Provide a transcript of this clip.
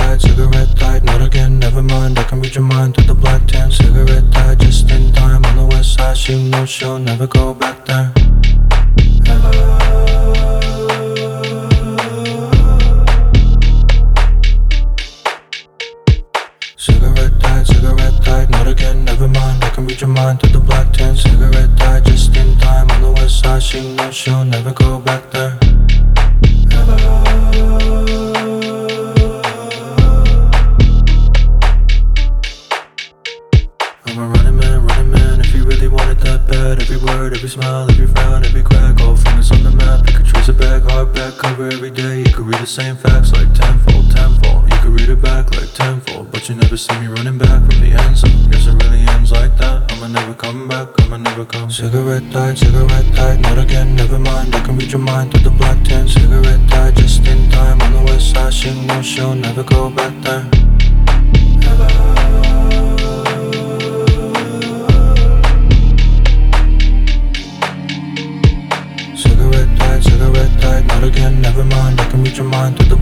cigarette died, not again, never mind. I can read your mind through the black tan. Cigarette died just in time on the west side. She knows she'll never go back there. Cigarette died, not again, never mind. I can read your mind through the black tan. Cigarette died just in time on the west side. She knows she'll never go back there. I'm a running man, if you really want it that bad. Every word, every smile, every frown, every crack, all fingers on the map. You could trace it back, hard back cover every day. You could read the same facts like tenfold, tenfold. You could read it back like tenfold, but you never see me running back from the end. So guess it really ends like that. I'ma never come back, I'ma never come. Cigarette died, not again, never mind. I can read your mind through the black tan. Cigarette died just in time on the west side. She knows she'll never go back there. Cigarette died, not again, never mind. I can read your mind through the